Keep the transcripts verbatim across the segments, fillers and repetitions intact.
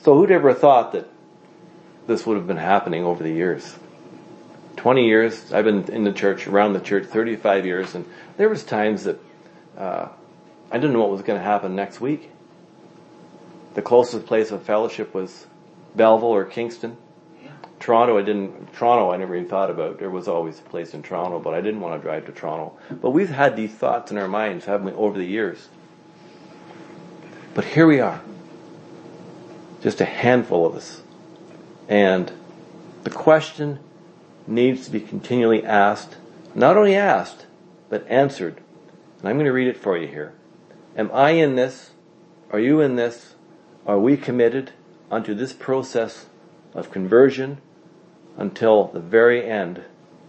So who'd ever thought that this would have been happening over the years? twenty years, I've been in the church, around the church, thirty-five years, and there was times that uh, I didn't know what was going to happen next week. The closest place of fellowship was Belleville or Kingston. Yeah. Toronto, I didn't, Toronto I never even thought about. There was always a place in Toronto, but I didn't want to drive to Toronto. But we've had these thoughts in our minds, haven't we, over the years. But here we are. Just a handful of us. And the question needs to be continually asked, not only asked, but answered. And I'm going to read it for you here. Am I in this? Are you in this? Are we committed unto this process of conversion until the very end?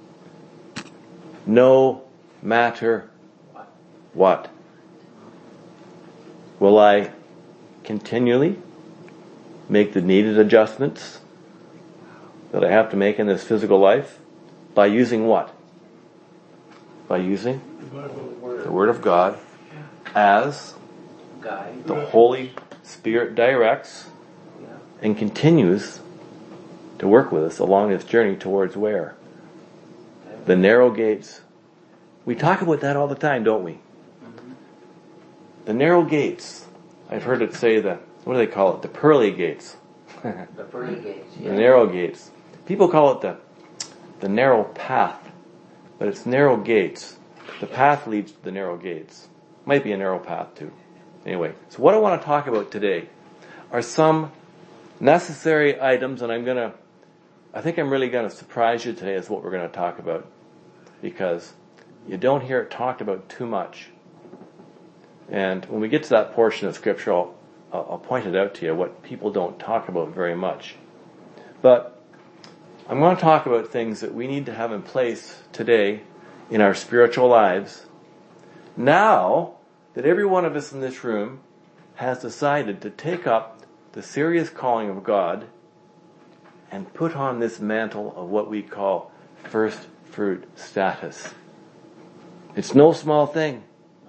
No matter what. Will I continually make the needed adjustments that I have to make in this physical life? By using what? By using the Word of God as the Holy Spirit directs and continues to work with us along this journey towards where? The narrow gates. We talk about that all the time, don't we? The narrow gates. I've heard it say the, what do they call it? The pearly gates. The pearly gates. Yeah. The narrow gates. People call it the the narrow path, but it's narrow gates. The path leads to the narrow gates. Might be a narrow path too. Anyway, so what I want to talk about today are some necessary items, and I'm gonna, I think I'm really gonna surprise you today is what we're gonna talk about, because you don't hear it talked about too much. And when we get to that portion of Scripture, I'll, I'll point it out to you, what people don't talk about very much. But I'm going to talk about things that we need to have in place today in our spiritual lives, now that every one of us in this room has decided to take up the serious calling of God and put on this mantle of what we call first fruit status. It's no small thing.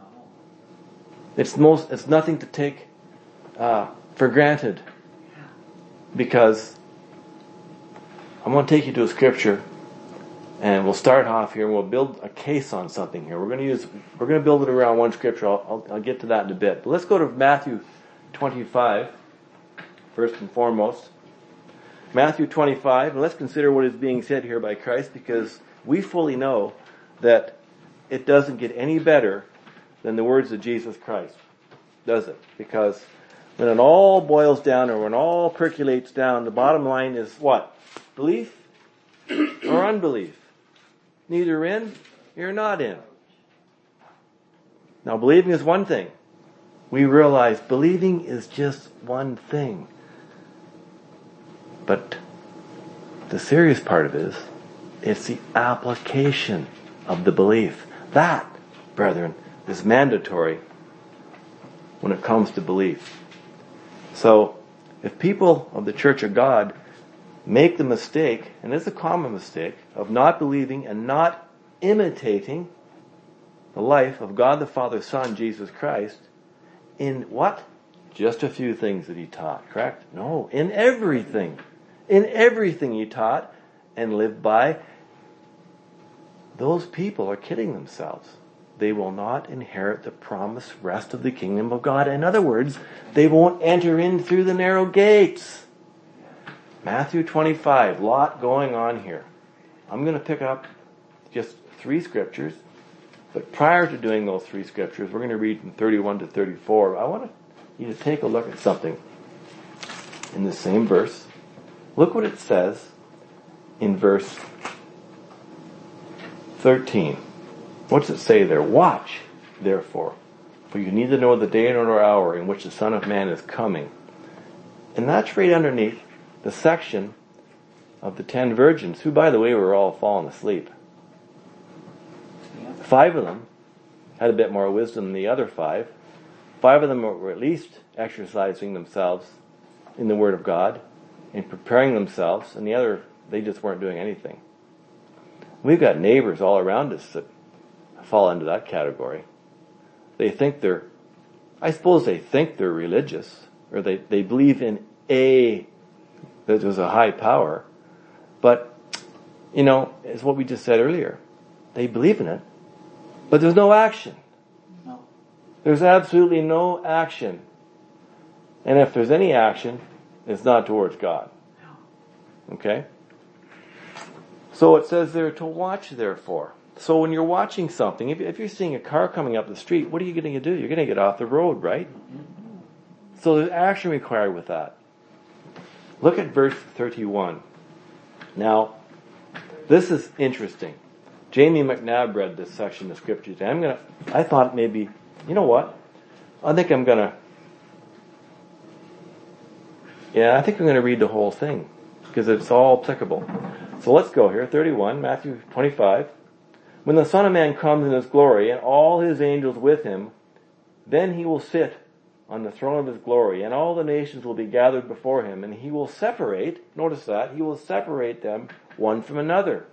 It's most. It's nothing to take uh, for granted, because I'm going to take you to a scripture, and we'll start off here, and we'll build a case on something here. We're going to use, we're going to build it around one scripture. I'll, I'll, I'll get to that in a bit. But let's go to Matthew twenty-five, first and foremost. Matthew twenty-five, and let's consider what is being said here by Christ, because we fully know that it doesn't get any better than the words of Jesus Christ, does it? Because when it all boils down, or when it all percolates down, the bottom line is what? Belief or unbelief. Neither in, you're not in. Now, believing is one thing. We realize believing is just one thing. But the serious part of it is, it's the application of the belief. That, brethren, is mandatory when it comes to belief. So, if people of the Church of God make the mistake, and it's a common mistake, of not believing and not imitating the life of God the Father, Son, Jesus Christ, in what? Just a few things that He taught, correct? No, in everything. In everything He taught and lived by, those people are kidding themselves. They will not inherit the promised rest of the kingdom of God. In other words, they won't enter in through the narrow gates. Matthew twenty-five, lot going on here. I'm going to pick up just three scriptures, but prior to doing those three scriptures, we're going to read from thirty-one to thirty-four. I want you to take a look at something in the same verse. Look what it says in verse thirteen. What's it say there? Watch, therefore, for you need to know the day nor hour in which the Son of Man is coming. And that's right underneath the section of the ten virgins, who, by the way, were all fallen asleep. Five of them had a bit more wisdom than the other five. Five of them were at least exercising themselves in the Word of God and preparing themselves, and the other, they just weren't doing anything. We've got neighbors all around us that fall into that category. They think they're, I suppose they think they're religious, or they, they believe in a, that there's a high power. But, you know, it's what we just said earlier. They believe in it, but there's no action. No. There's absolutely no action. And if there's any action, it's not towards God. Okay? So it says there to watch, therefore. So when you're watching something, if, if you're seeing a car coming up the street, what are you going to do? You're going to get off the road, right? So there's action required with that. Look at verse thirty-one. Now, this is interesting. Jamie McNabb read this section of scripture today. I'm gonna, I thought maybe, you know what? I think I'm gonna, yeah, I think I'm gonna read the whole thing because it's all applicable. So let's go here. thirty-one, Matthew twenty-five. When the Son of Man comes in his glory and all his angels with him, then he will sit on the throne of his glory, and all the nations will be gathered before him, and he will separate, notice that, he will separate them one from another.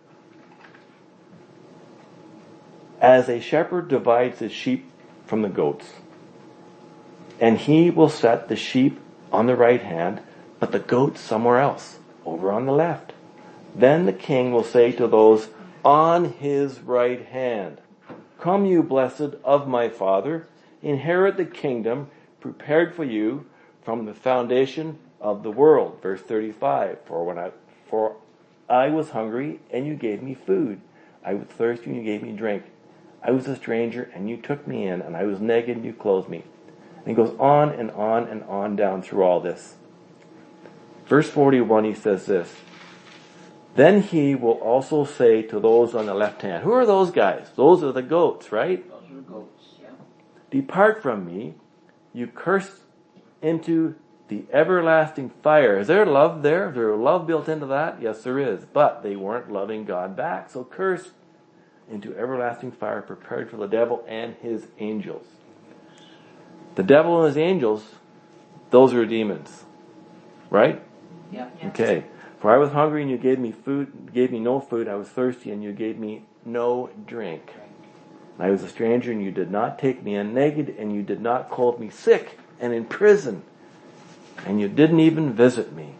As a shepherd divides his sheep from the goats. And he will set the sheep on the right hand, but the goats somewhere else, over on the left. Then the king will say to those on his right hand, "Come, you blessed of my Father, inherit the kingdom prepared for you from the foundation of the world." Verse thirty-five, for when I, for I was hungry and you gave me food. I was thirsty and you gave me drink. I was a stranger and you took me in, and I was naked and you clothed me. And he goes on and on and on down through all this. Verse forty-one, he says this, "Then he will also say to those on the left hand," who are those guys? Those are the goats, right? Those are the goats, yeah. "Depart from me, you cursed, into the everlasting fire." Is there love there? Is there love built into that? Yes, there is. But they weren't loving God back. So cursed into everlasting fire prepared for the devil and his angels. The devil and his angels, those are demons. Right? Yeah. Okay. "For I was hungry and you gave me food, gave me no food. I was thirsty and you gave me no drink. And I was a stranger and you did not take me in, naked and you did not clothe me, sick and in prison, and you didn't even visit me."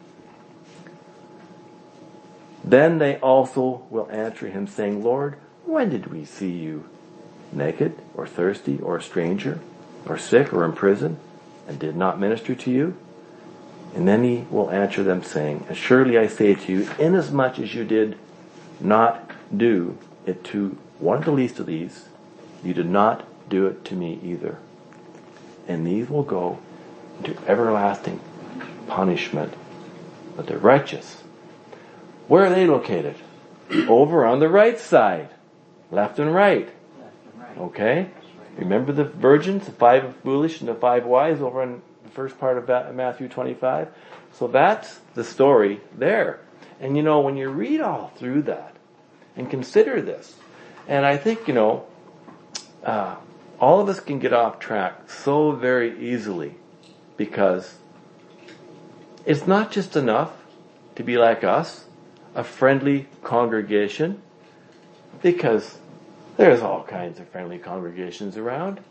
Then they also will answer him, saying, "Lord, when did we see you naked or thirsty or a stranger or sick or in prison and did not minister to you?" And then he will answer them, saying, "Surely I say to you, inasmuch as you did not do it to one of the least of these, you did not do it to me either. And these will go into everlasting punishment. But the righteous," where are they located? Over on the right side. Left and right. Left and right. Okay? Remember the virgins, the five foolish and the five wise over in the first part of Matthew twenty-five? So that's the story there. And you know, when you read all through that and consider this, and I think, you know, uh, all of us can get off track so very easily because it's not just enough to be like us, a friendly congregation, because there's all kinds of friendly congregations around.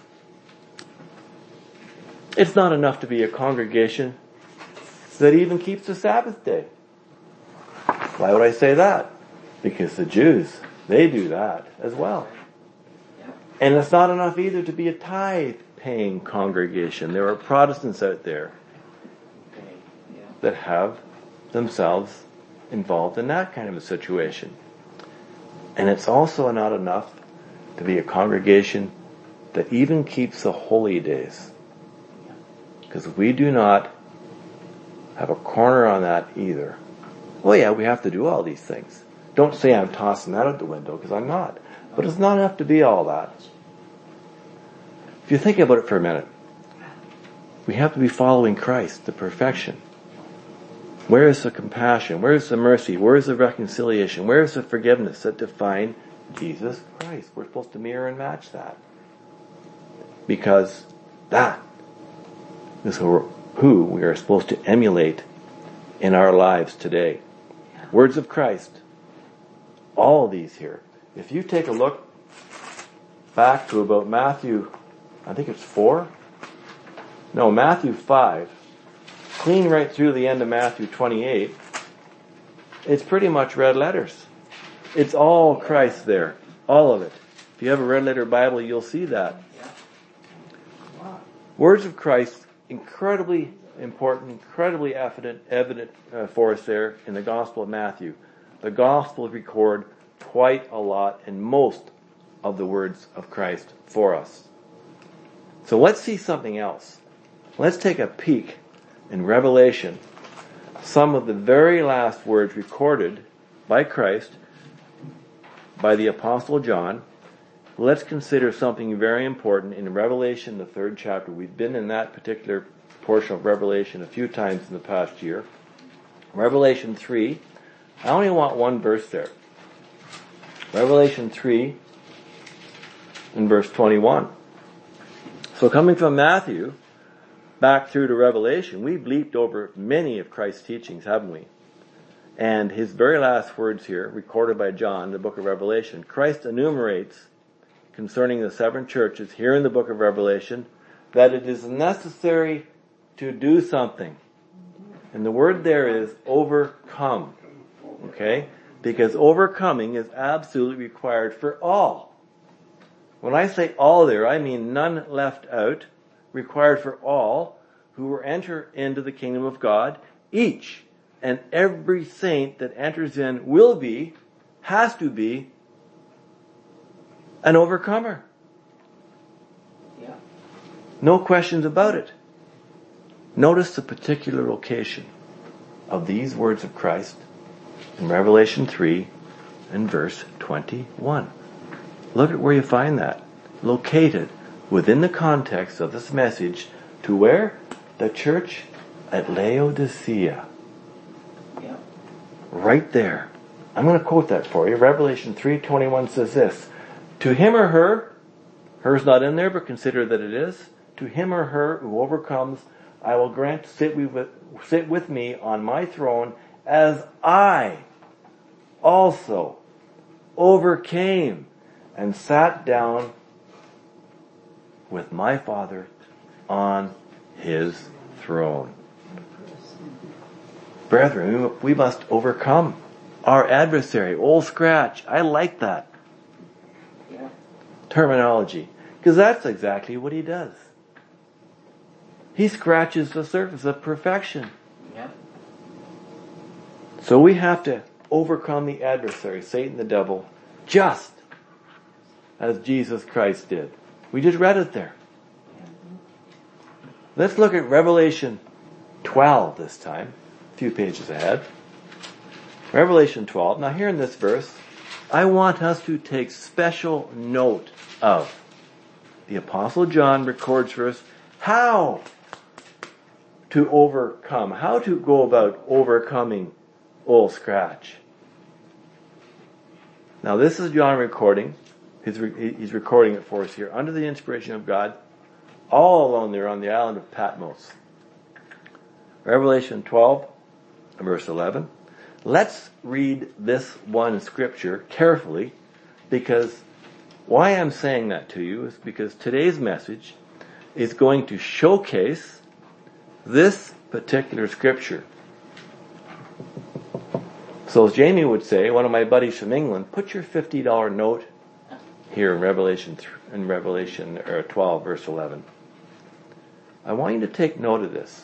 It's not enough to be a congregation that even keeps the Sabbath day. Why would I say that? Because the Jews, they do that as well. And it's not enough either to be a tithe-paying congregation. There are Protestants out there that have themselves involved in that kind of a situation. And it's also not enough to be a congregation that even keeps the holy days. Because we do not have a corner on that either. Oh yeah, we have to do all these things. Don't say I'm tossing that out the window, because I'm not. But it's not enough to be all that. If you think about it for a minute, we have to be following Christ, the perfection. Where is the compassion? Where is the mercy? Where is the reconciliation? Where is the forgiveness that define Jesus Christ? We're supposed to mirror and match that. Because that is who we are supposed to emulate in our lives today. Words of Christ. All of these here. If you take a look back to about Matthew, I think it's four? No, Matthew five. clean right through the end of Matthew twenty-eight, it's pretty much red letters. It's all Christ there. All of it. If you have a red letter Bible, you'll see that. Words of Christ, incredibly important, incredibly evident, evident uh, for us there in the Gospel of Matthew. The Gospels record quite a lot and most of the words of Christ for us. So let's see something else. Let's take a peek in Revelation. Some of the very last words recorded by Christ, by the Apostle John. Let's consider something very important in Revelation, the third chapter. We've been in that particular portion of Revelation a few times in the past year. Revelation three. I only want one verse there. Revelation three and verse twenty-one. So coming from Matthew back through to Revelation, we've leaped over many of Christ's teachings, haven't we? And his very last words here, recorded by John in the book of Revelation, Christ enumerates concerning the seven churches here in the book of Revelation that it is necessary to do something. And the word there is overcome. Okay? Because overcoming is absolutely required for all. When I say all there, I mean none left out, required for all who will enter into the kingdom of God. Each and every saint that enters in will be, has to be, an overcomer. Yeah. No questions about it. Notice the particular location of these words of Christ in Revelation three and verse twenty-one. Look at where you find that. Located within the context of this message to where? The church at Laodicea. Yeah. Right there. I'm going to quote that for you. Revelation three twenty-one says this. To him or her, her's not in there, but consider that it is. To him or her who overcomes, I will grant to sit with, sit with me on my throne as I also overcame and sat down with my Father on his throne. Brethren, we must overcome our adversary, Old Scratch. I like that Yeah. terminology, because that's exactly what he does. He scratches the surface of perfection. Yeah. So we have to overcome the adversary, Satan the devil, just as Jesus Christ did. We just read it there. Let's look at Revelation twelve this time, a few pages ahead. Revelation twelve. Now here in this verse, I want us to take special note of. The Apostle John records for us how to overcome, how to go about overcoming Old Scratch. Now this is John recording. He's, re- he's recording it for us here under the inspiration of God, all alone there on the island of Patmos. Revelation twelve, verse eleven. Let's read this one scripture carefully, because why I'm saying that to you is because today's message is going to showcase this particular scripture. So as Jamie would say, one of my buddies from England, put your fifty dollar note here in Revelation in Revelation twelve, verse eleven. I want you to take note of this,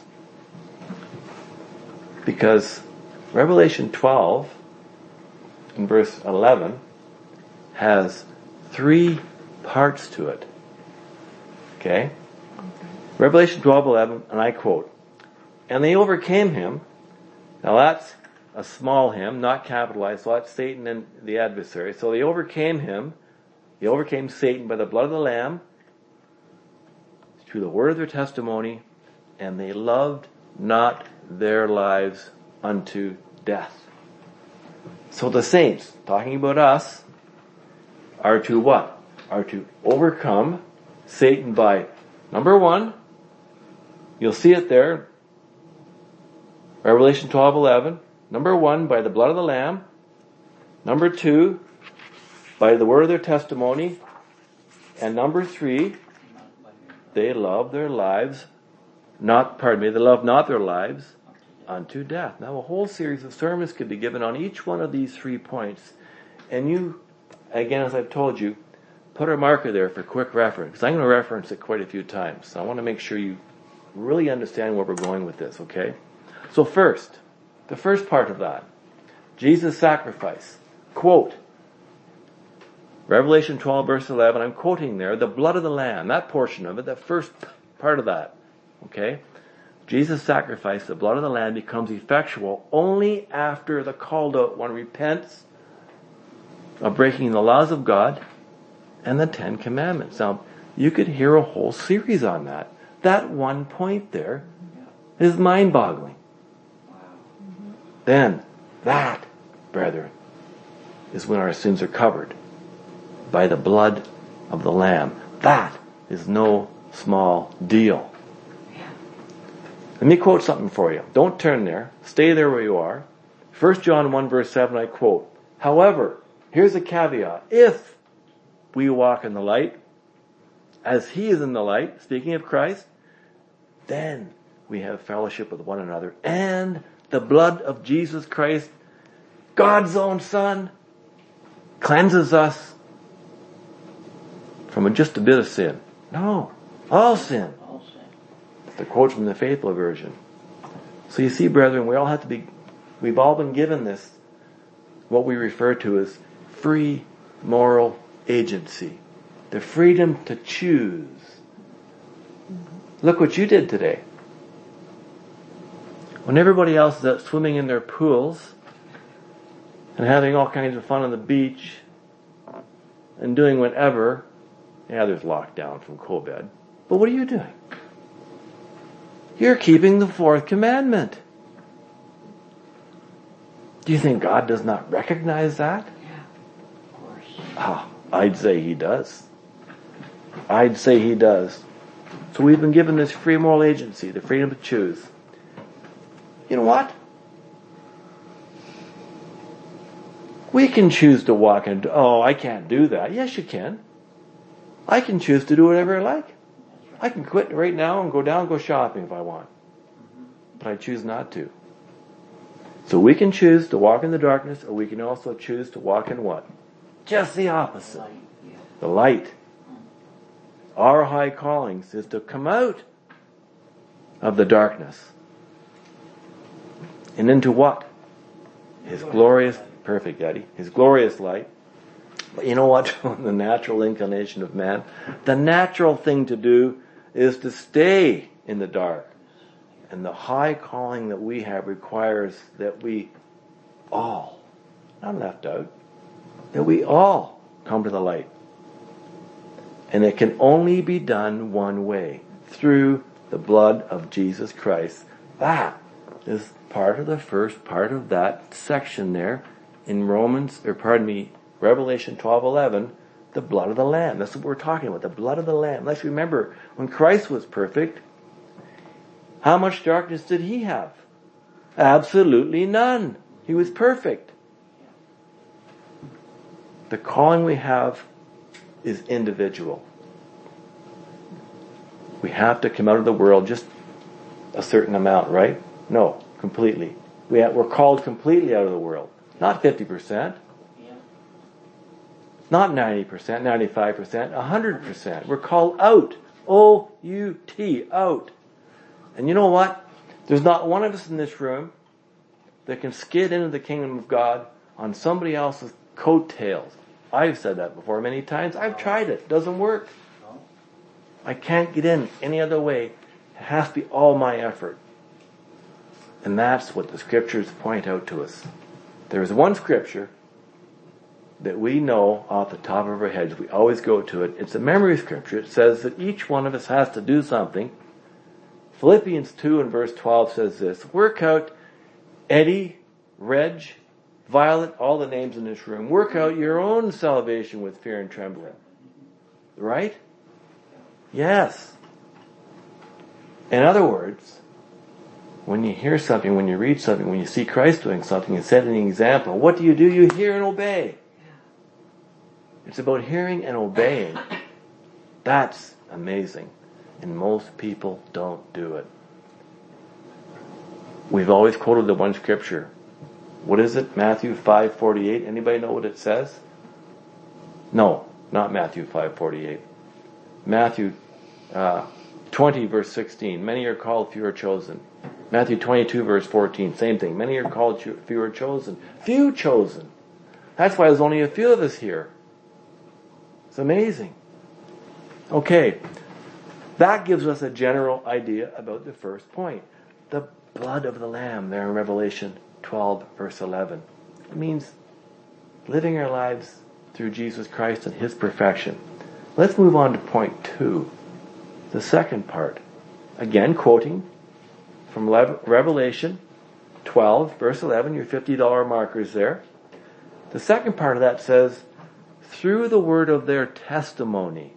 because Revelation twelve in verse eleven has three parts to it. Okay? Revelation twelve eleven, and I quote, and they overcame him. Now that's a small him, not capitalized, so that's Satan and the adversary. So they overcame him. They overcame Satan by the blood of the Lamb, through the word of their testimony, and they loved not their lives unto death. So the saints, talking about us, are to what? Are to overcome Satan by, number one, you'll see it there, Revelation twelve eleven. Number one, by the blood of the Lamb. Number two, by the word of their testimony. And number three, they love their lives not, pardon me, they love not their lives unto death. Now a whole series of sermons could be given on each one of these three points. And you, again, as I've told you, put a marker there for quick reference, because I'm going to reference it quite a few times. So I want to make sure you really understand where we're going with this, okay? So first, the first part of that, Jesus' sacrifice. Quote, Revelation twelve verse eleven, I'm quoting there, the blood of the Lamb, that portion of it, that first part of that, okay? Jesus' sacrifice, the blood of the Lamb, becomes effectual only after the called out one repents of breaking the laws of God and the Ten Commandments. Now, you could hear a whole series on that. That one point there is mind-boggling. Then, that, brethren, is when our sins are covered by the blood of the Lamb. That is no small deal. Let me quote something for you. Don't turn there. Stay there where you are. First John one verse seven, I quote, however, here's a caveat. If we walk in the light, as he is in the light, speaking of Christ, then we have fellowship with one another. And the blood of Jesus Christ, God's own Son, cleanses us from just a bit of sin. No, all sin. All sin. The quote from the Faithful Version. So you see, brethren, we all have to be, we've all been given this, what we refer to as free moral agency. The freedom to choose. Look what you did today. When everybody else is out swimming in their pools and having all kinds of fun on the beach and doing whatever, yeah, there's lockdown from COVID. But what are you doing? You're keeping the fourth commandment. Do you think God does not recognize that? Yeah, of course. Ah, I'd say he does. I'd say he does. So we've been given this free moral agency, the freedom to choose. You know what? We can choose to walk and, oh, I can't do that. Yes, you can. I can choose to do whatever I like. I can quit right now and go down and go shopping if I want. But I choose not to. So we can choose to walk in the darkness, or we can also choose to walk in what? Just the opposite. Light, yeah. The light. Our high callings is to come out of the darkness. And into what? His glorious, perfect, Daddy, His glorious light. But you know what? The natural inclination of man, the natural thing to do is to stay in the dark. And the high calling that we have requires that we all, not left out, that we all come to the light. And it can only be done one way, through the blood of Jesus Christ. That is part of the first part of that section there in Romans, or pardon me, Revelation twelve eleven, the blood of the Lamb. That's what we're talking about, the blood of the Lamb. Let's remember, when Christ was perfect, how much darkness did he have? Absolutely none. He was perfect. The calling we have is individual. We have to come out of the world just a certain amount, right? No, completely. We have, we're called completely out of the world. Not fifty percent. Yeah. Not ninety percent, ninety-five percent, one hundred percent. We're called out. O U T, out. And you know what? There's not one of us in this room that can skid into the kingdom of God on somebody else's coattails. I've said that before many times. I've tried it. It doesn't work. I can't get in any other way. It has to be all my effort. And that's what the scriptures point out to us. There is one scripture that we know off the top of our heads. We always go to it. It's a memory scripture. It says that each one of us has to do something. Philippians two and verse twelve says this. Work out, Eddie, Reg, Violet, all the names in this room. Work out your own salvation with fear and trembling. Right? Yes. In other words, when you hear something, when you read something, when you see Christ doing something and setting an example, what do you do? You hear and obey. It's about hearing and obeying. That's amazing. And most people don't do it. We've always quoted the one scripture. What is it? Matthew five forty-eight. Anybody know what it says? No, not Matthew five forty-eight. Matthew uh, twenty verse sixteen. Many are called, few are chosen. Matthew twenty-two verse fourteen. Same thing. Many are called, few are chosen. Few chosen. That's why there's only a few of us here. It's amazing. Okay. That gives us a general idea about the first point. The blood of the Lamb there in Revelation twelve verse eleven. It means living our lives through Jesus Christ and His perfection. Let's move on to point two. The second part. Again, quoting from Revelation twelve verse eleven, your fifty dollars markers there. The second part of that says, through the word of their testimony.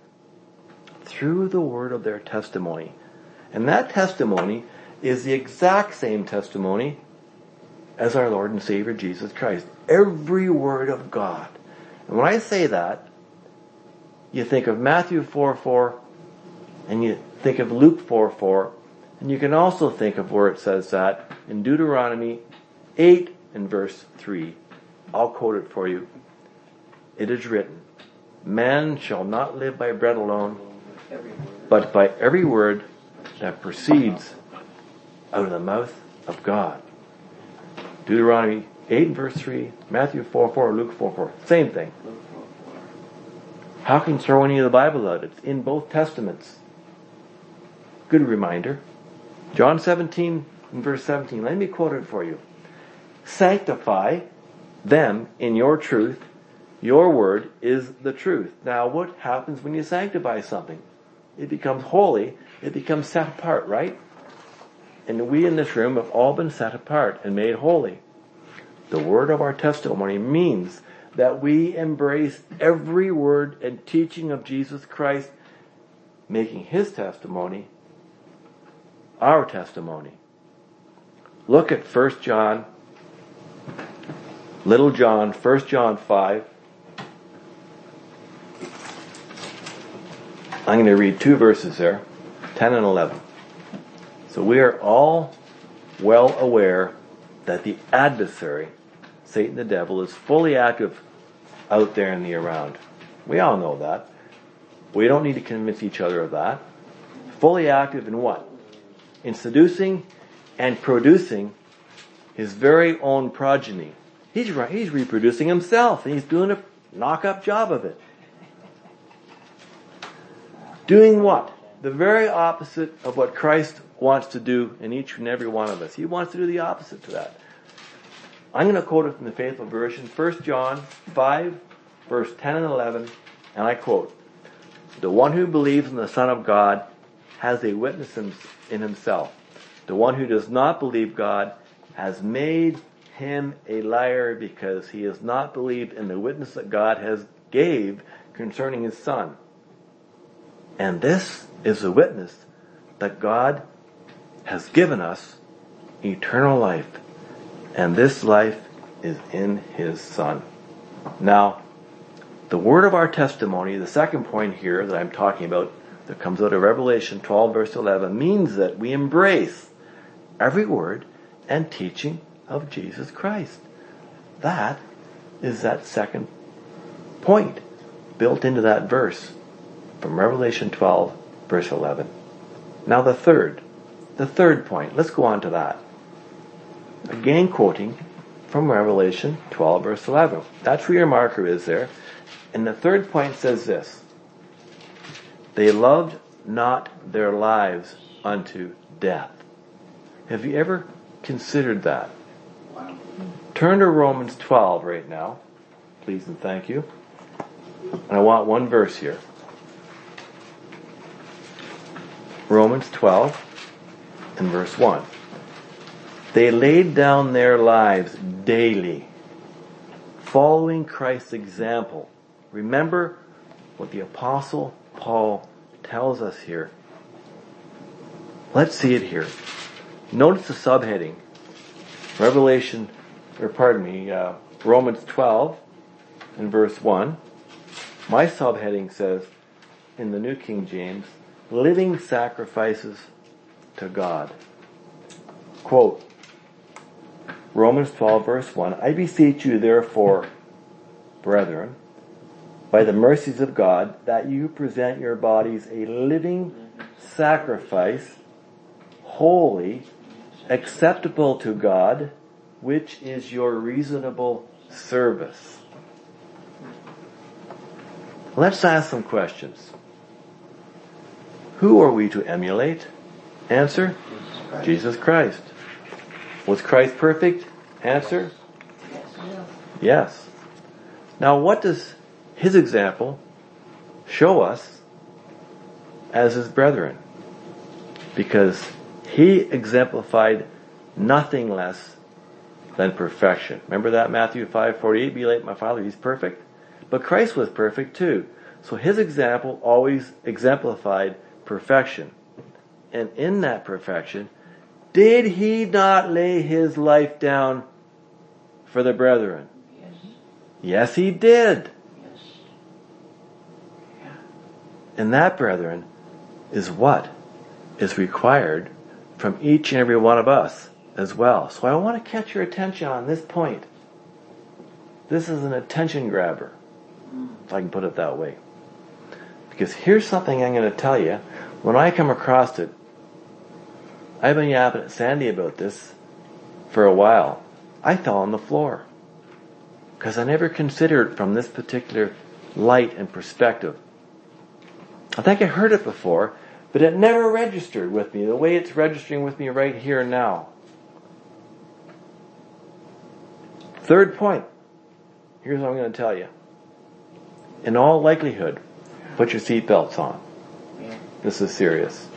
Through the word of their testimony. And that testimony is the exact same testimony as our Lord and Savior Jesus Christ. Every word of God. And when I say that, you think of Matthew four four, and you think of Luke four four, and you can also think of where it says that in Deuteronomy eight and verse three. I'll quote it for you. It is written, man shall not live by bread alone, but by every word that proceeds out of the mouth of God. Deuteronomy eight and verse three, Matthew four four, Luke four four. Same thing. How can you throw any of the Bible out? It's in both testaments. Good reminder. John seventeen and verse seventeen. Let me quote it for you. Sanctify them in your truth. Your word is the truth. Now, what happens when you sanctify something? It becomes holy. It becomes set apart, right? And we in this room have all been set apart and made holy. The word of our testimony means that we embrace every word and teaching of Jesus Christ, making His testimony our testimony. Look at First John, Little John, First John five. I'm going to read two verses there, ten and eleven. So we are all well aware that the adversary, Satan the devil, is fully active out there in the around. We all know that. We don't need to convince each other of that. Fully active in what? In seducing and producing his very own progeny. He's right, he's reproducing himself, and he's doing a knock-up job of it. Doing what? The very opposite of what Christ wants to do in each and every one of us. He wants to do the opposite to that. I'm going to quote it from the Faithful Version, First John five, verse ten and eleven, and I quote, the one who believes in the Son of God has a witness in himself. The one who does not believe God has made him a liar, because he has not believed in the witness that God has gave concerning His Son. And this is the witness that God has given us eternal life. And this life is in His Son. Now, the word of our testimony, the second point here that I'm talking about, that comes out of Revelation twelve verse eleven, means that we embrace every word and teaching of Jesus Christ. That is that second point built into that verse from Revelation twelve verse eleven. Now the third, the third point, let's go on to that. Again quoting from Revelation twelve verse eleven. That's where your marker is there. And the third point says this: they loved not their lives unto death. Have you ever considered that? Wow. Turn to Romans twelve right now, please and thank you. And I want one verse here. Romans twelve and verse one. They laid down their lives daily, following Christ's example. Remember what the Apostle Paul tells us here. Let's see it here. Notice the subheading. Revelation, or pardon me, uh, Romans twelve and verse one. My subheading says, in the New King James, living sacrifices to God. Quote, Romans twelve verse one, I beseech you therefore, brethren, by the mercies of God, that you present your bodies a living sacrifice, holy, acceptable to God, which is your reasonable service. Let's ask some questions. Who are we to emulate? Answer, Jesus Christ. Jesus Christ. Was Christ perfect? Answer, Yes. yes. Now what does his example show us as his brethren? Because he exemplified nothing less than perfection. Remember that Matthew five forty-eight, be like my Father, he's perfect? But Christ was perfect too. So his example always exemplified perfection. And in that perfection, did he not lay his life down for the brethren? Yes. Yes, he did. Yes. Yeah. And that, brethren, is what is required from each and every one of us as well. So I want to catch your attention on this point. This is an attention grabber, if I can put it that way. Because here's something I'm going to tell you. When I come across it, I've been yapping at Sandy about this for a while. I fell on the floor. Because I never considered it from this particular light and perspective. I think I heard it before, but it never registered with me the way it's registering with me right here and now. Third point. Here's what I'm going to tell you. In all likelihood, put your seatbelts on. Yeah. This is serious.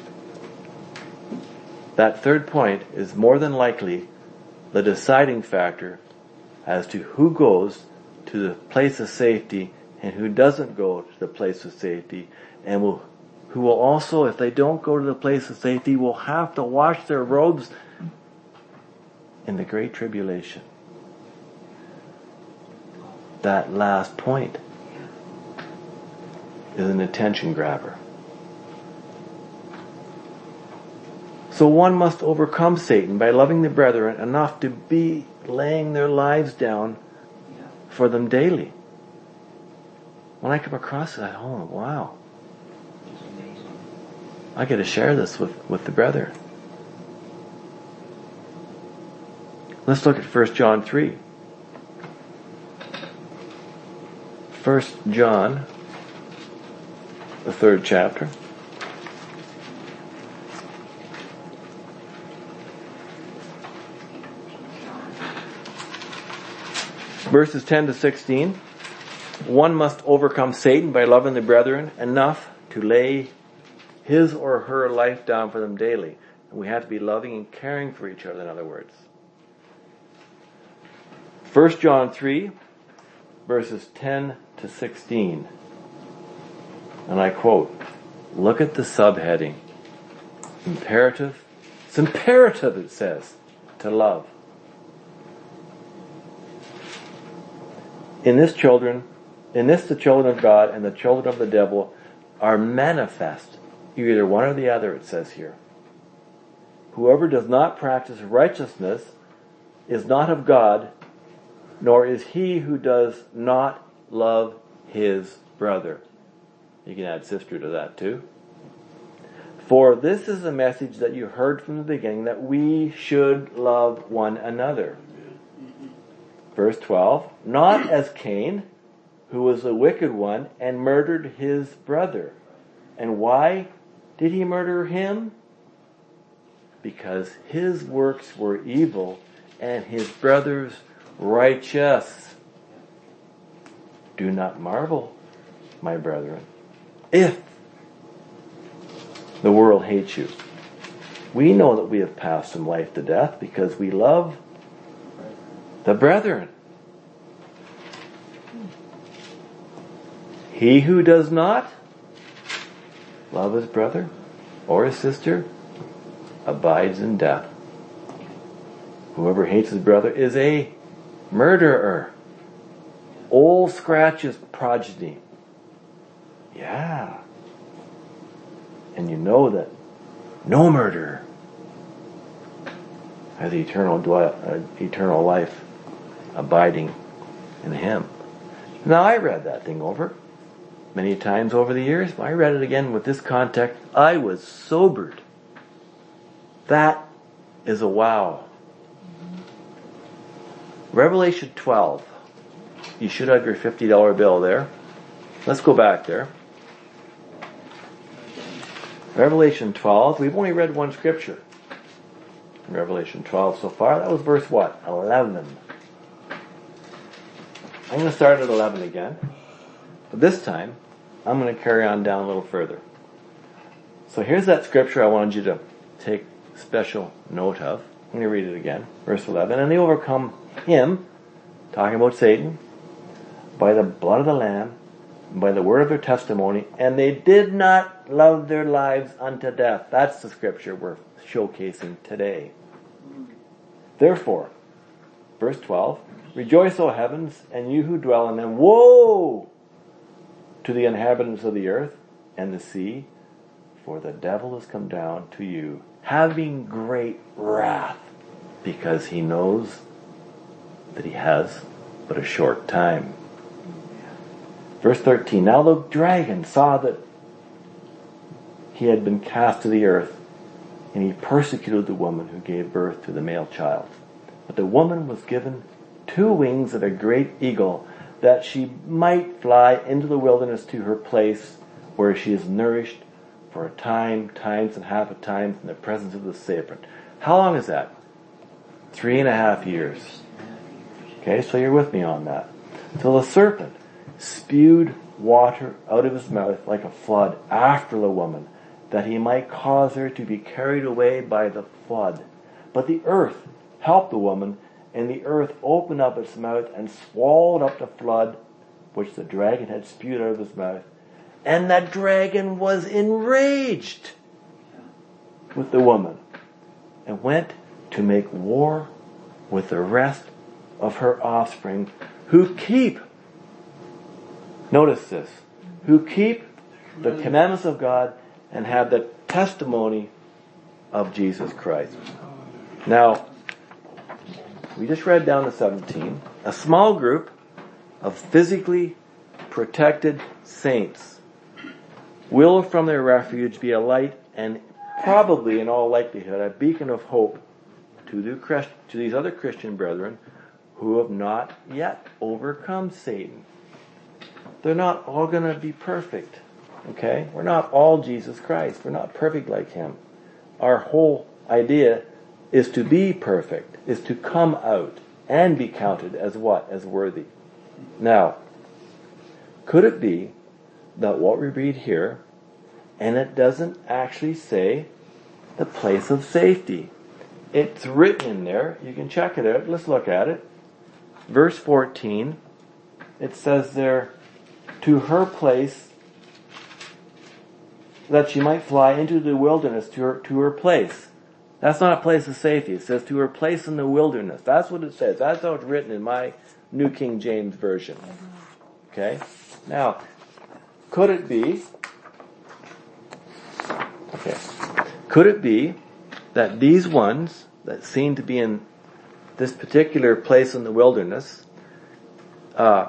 That third point is more than likely the deciding factor as to who goes to the place of safety and who doesn't go to the place of safety, and will, who will also, if they don't go to the place of safety, will have to wash their robes in the great tribulation. That last point is an attention grabber. So one must overcome Satan by loving the brethren enough to be laying their lives down Yeah. for them daily. When I come across it, oh wow, It's amazing. I get to share this with, with the brethren. Let's look at First John three. First John, the third chapter. Verses ten to sixteen. One must overcome Satan by loving the brethren enough to lay his or her life down for them daily. And we have to be loving and caring for each other, in other words. First John three, verses ten to sixteen. And I quote, look at the subheading. Imperative. It's imperative, it says, to love. In this children, in this the children of God and the children of the devil are manifest. Either one or the other, it says here. Whoever does not practice righteousness is not of God, nor is he who does not love his brother. You can add sister to that too. For this is the message that you heard from the beginning, that we should love one another. Verse twelve, not as Cain, who was a wicked one and murdered his brother. And why did he murder him? Because his works were evil and his brother's righteous. Do not marvel, my brethren, if the world hates you. We know that we have passed from life to death because we love the brethren. He who does not love his brother or his sister abides in death. Whoever hates his brother is a murderer. Old Scratch's progeny. Yeah. And you know that no murderer has eternal dwell, uh, eternal life abiding in him. Now I read that thing over many times over the years. I read it again with this context. I was sobered. That is a wow. Revelation twelve. You should have your fifty dollar bill there. Let's go back there. Revelation twelve. We've only read one scripture in Revelation twelve so far. That was verse what? eleven. I'm going to start at eleven again. But this time, I'm going to carry on down a little further. So here's that scripture I wanted you to take special note of. I'm going to read it again. Verse eleven. And they overcome him, talking about Satan, by the blood of the Lamb, by the word of their testimony, and they did not love their lives unto death. That's the scripture we're showcasing today. Therefore, verse twelve, rejoice, O heavens, and you who dwell in them. Woe to the inhabitants of the earth and the sea, for the devil has come down to you, having great wrath, because he knows that he has but a short time. Verse thirteen, now the dragon saw that he had been cast to the earth, and he persecuted the woman who gave birth to the male child. But the woman was given two wings of a great eagle, that she might fly into the wilderness to her place, where she is nourished for a time, times and half a time in the presence of the serpent. How long is that? Three and a half years. Okay, so you're with me on that. So the serpent spewed water out of his mouth like a flood after the woman, that he might cause her to be carried away by the flood. But the earth helped the woman, and the earth opened up its mouth and swallowed up the flood which the dragon had spewed out of his mouth. And that dragon was enraged with the woman and went to make war with the rest of her offspring, who keep, notice this, who keep the commandments of God and have the testimony of Jesus Christ. Now, we just read down to seventeen. A small group of physically protected saints will from their refuge be a light and probably in all likelihood a beacon of hope to, the Christ, to these other Christian brethren who have not yet overcome Satan. They're not all going to be perfect. Okay? We're not all Jesus Christ. We're not perfect like him. Our whole idea is to be perfect, is to come out and be counted as what? As worthy. Now, could it be that what we read here, and it doesn't actually say the place of safety? It's written in there. You can check it out. Let's look at it. Verse fourteen, it says there, to her place, that she might fly into the wilderness, to her, to her place. That's not a place of safety. It says to her place in the wilderness. That's what it says. That's how it's written in my New King James Version. Okay? Now, could it be, okay, could it be that these ones that seem to be in this particular place in the wilderness, uh,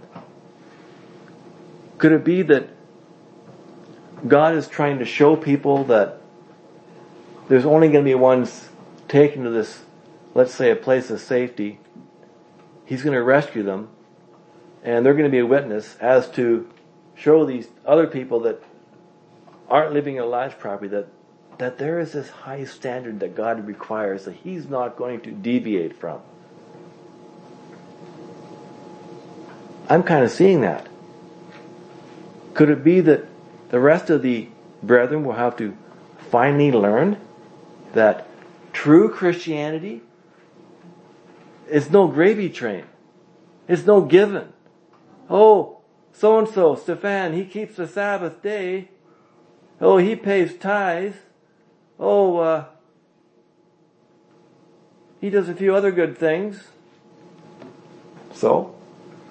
could it be that God is trying to show people that there's only going to be ones taken to this, let's say, a place of safety. He's going to rescue them, and they're going to be a witness as to show these other people that aren't living their lives properly that, that there is this high standard that God requires that he's not going to deviate from. I'm kind of seeing that. Could it be that the rest of the brethren will have to finally learn that true Christianity is no gravy train. It's no given. Oh, so-and-so, Stefan, he keeps the Sabbath day. Oh, he pays tithes. Oh, uh, he does a few other good things. So,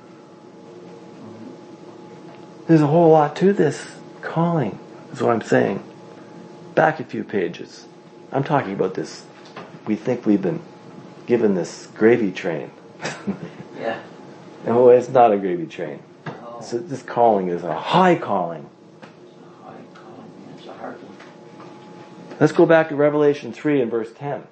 there's a whole lot to this calling, is what I'm saying. Back a few pages. I'm talking about this. We think we've been given this gravy train. Yeah. No, it's not a gravy train. Oh, So this calling is a high calling. I call it. It's a hard one. Let's go back to Revelation three and verse ten.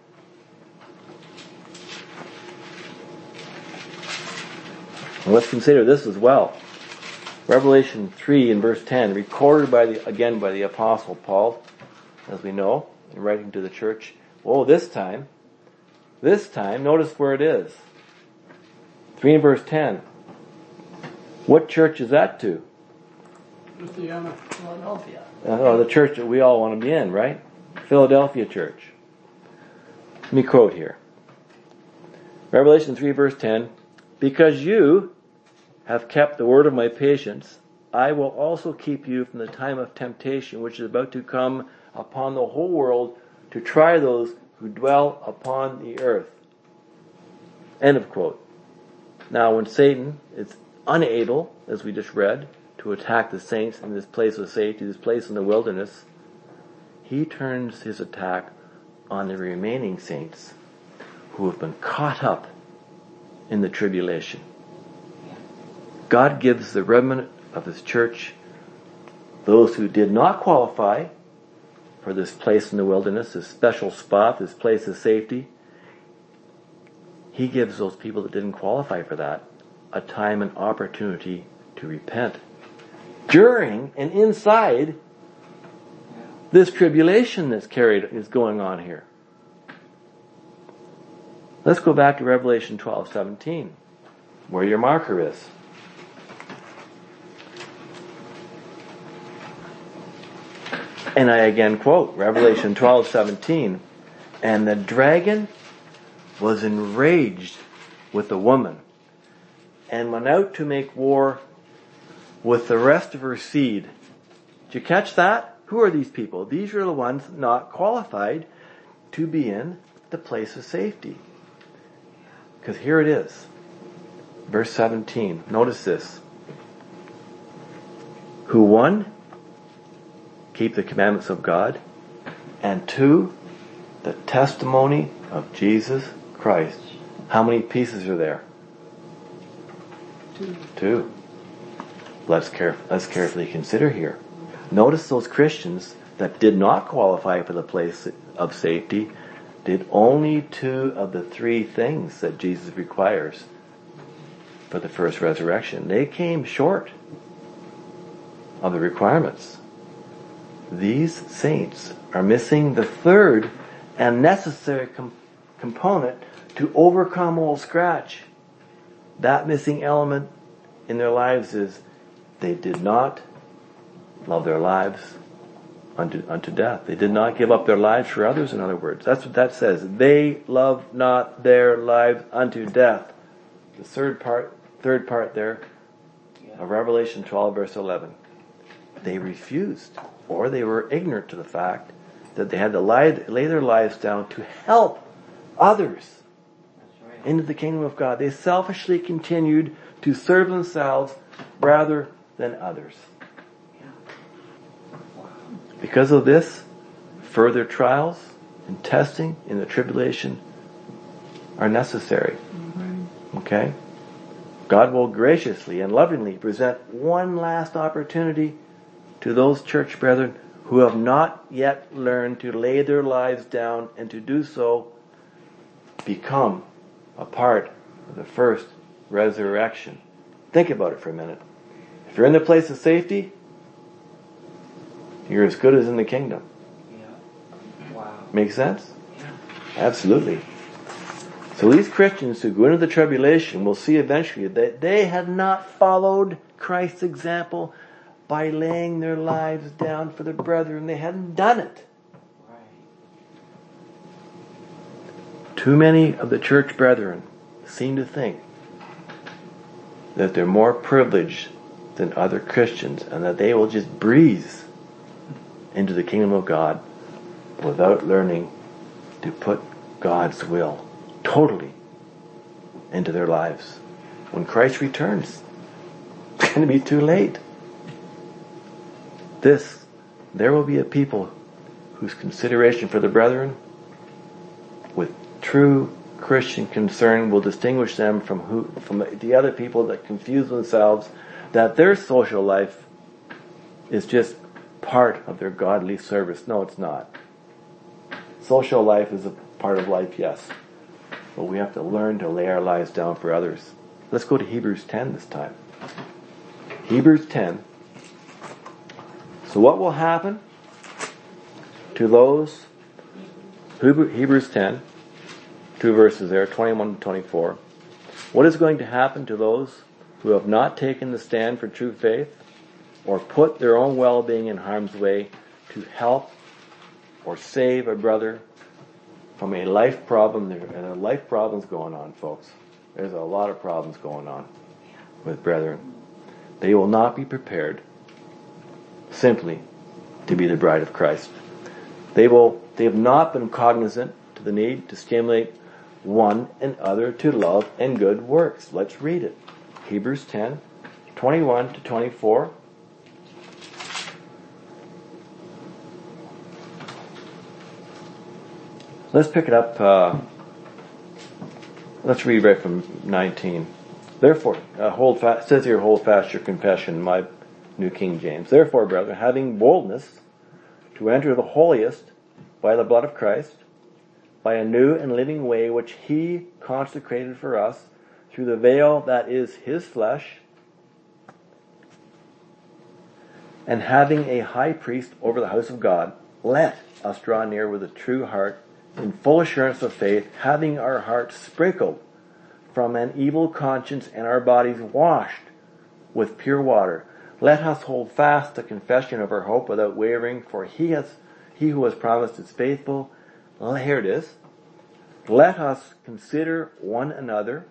And let's consider this as well. Revelation three and verse ten, recorded by the, again by the Apostle Paul, as we know, in writing to the church. Oh, this time, this time, notice where it is. three and verse ten. What church is that to? Philadelphia. Philadelphia. Oh, the church that we all want to be in, right? Philadelphia church. Let me quote here. Revelation three verse ten. Because you have kept the word of my patience, I will also keep you from the time of temptation which is about to come upon the whole world to try those who dwell upon the earth. End of quote. Now when Satan is unable, as we just read, to attack the saints in this place of safety, this place in the wilderness, he turns his attack on the remaining saints who have been caught up in the tribulation. God gives the remnant of his church, those who did not qualify for this place in the wilderness, this special spot, this place of safety, he gives those people that didn't qualify for that a time and opportunity to repent during and inside this tribulation that's carried is going on here. Let's go back to Revelation twelve seventeen, where your marker is. And I again quote Revelation twelve seventeen, and the dragon was enraged with the woman and went out to make war with the rest of her seed. Did you catch that? Who are these people? These are the ones not qualified to be in the place of safety. Because here it is. Verse seventeen. Notice this. Who one, keep the commandments of God, and two, the testimony of Jesus Christ. How many pieces are there? Two. Two. Let's, caref- let's carefully consider here. Notice those Christians that did not qualify for the place of safety did only two of the three things that Jesus requires for the first resurrection. They came short of the requirements. These saints are missing the third and necessary com- component to overcome old scratch. That missing element in their lives is they did not love their lives unto, unto death. They did not give up their lives for others, in other words. That's what that says. They love not their lives unto death. The third part, third part there of Revelation twelve verse eleven. They refused, or they were ignorant to the fact that they had to lie, lay their lives down to help others into the kingdom of God. They selfishly continued to serve themselves rather than others. Because of this, further trials and testing in the tribulation are necessary. Okay? God will graciously and lovingly present one last opportunity to those church brethren who have not yet learned to lay their lives down and to do so become a part of the first resurrection. Think about it for a minute. If you're in the place of safety, you're as good as in the kingdom. Yeah. Wow. Make sense? Yeah. Absolutely. So these Christians who go into the tribulation will see eventually that they had not followed Christ's example by laying their lives down for the brethren. They hadn't done it. Right. Too many of the church brethren seem to think that they're more privileged than other Christians and that they will just breeze into the kingdom of God without learning to put God's will totally into their lives. When Christ returns, it's going to be too late. This, there will be a people whose consideration for the brethren with true Christian concern will distinguish them from who, from the other people that confuse themselves that their social life is just part of their godly service. No, it's not. Social life is a part of life, yes. But we have to learn to lay our lives down for others. Let's go to Hebrews ten this time. Hebrews ten. So what will happen to those, Hebrews ten, two verses there, twenty-one to twenty-four. What is going to happen to those who have not taken the stand for true faith or put their own well-being in harm's way to help or save a brother from a life problem? There are life problems going on, folks. There's a lot of problems going on with brethren. They will not be prepared simply to be the bride of Christ. They will. They have not been cognizant to the need to stimulate one and other to love and good works. Let's read it. Hebrews ten, twenty-one to twenty-four. Let's pick it up. Uh, let's read right from nineteen. Therefore, uh, hold fast. It says here, hold fast your confession. My New King James. Therefore, brethren, having boldness to enter the holiest by the blood of Christ, by a new and living way which He consecrated for us through the veil that is His flesh, and having a high priest over the house of God, let us draw near with a true heart, in full assurance of faith, having our hearts sprinkled from an evil conscience and our bodies washed with pure water. Let us hold fast the confession of our hope without wavering, for He has, He who has promised is faithful. Well, here it is. Let us consider one another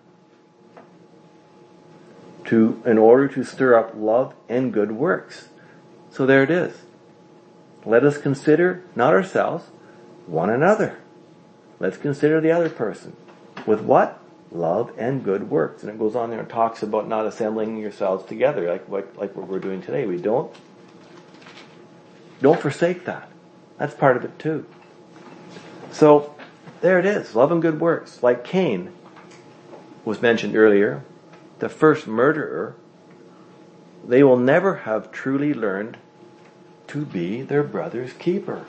to, in order to stir up love and good works. So there it is. Let us consider, not ourselves, one another. Let's consider the other person. With what? Love and good works. And it goes on there and talks about not assembling yourselves together, like, like, like what we're doing today. We don't, don't forsake that. That's part of it too. So, there it is. Love and good works. Like Cain was mentioned earlier, the first murderer, they will never have truly learned to be their brother's keeper.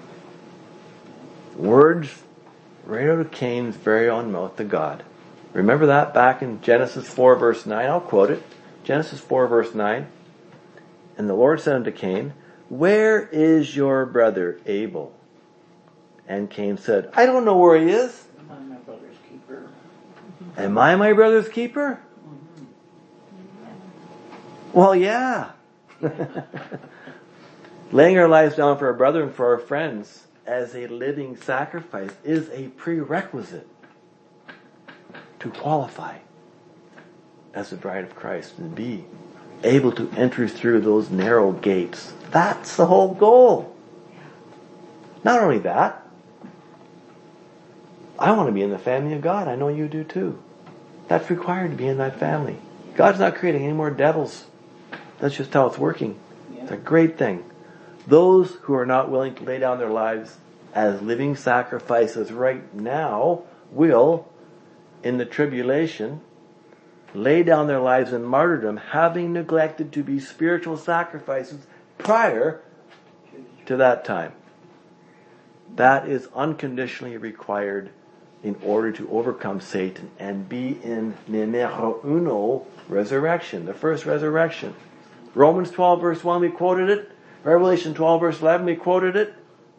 Words right out of Cain's very own mouth to God. Remember that back in Genesis four verse nine? I'll quote it. Genesis four verse nine. And the Lord said unto Cain, where is your brother Abel? And Cain said, I don't know where he is. I'm my brother's keeper. Am I my brother's keeper? Mm-hmm. Well, yeah. Laying our lives down for our brother and for our friends as a living sacrifice is a prerequisite to qualify as the bride of Christ and be able to enter through those narrow gates. That's the whole goal. Not only that, I want to be in the family of God. I know you do too. That's required to be in that family. God's not creating any more devils. That's just how it's working. It's a great thing. Those who are not willing to lay down their lives as living sacrifices right now will, in the tribulation, lay down their lives in martyrdom, having neglected to be spiritual sacrifices prior to that time. That is unconditionally required in order to overcome Satan and be in numero uno, resurrection, the first resurrection. Romans twelve verse one, we quoted it. Revelation twelve verse eleven, we quoted it.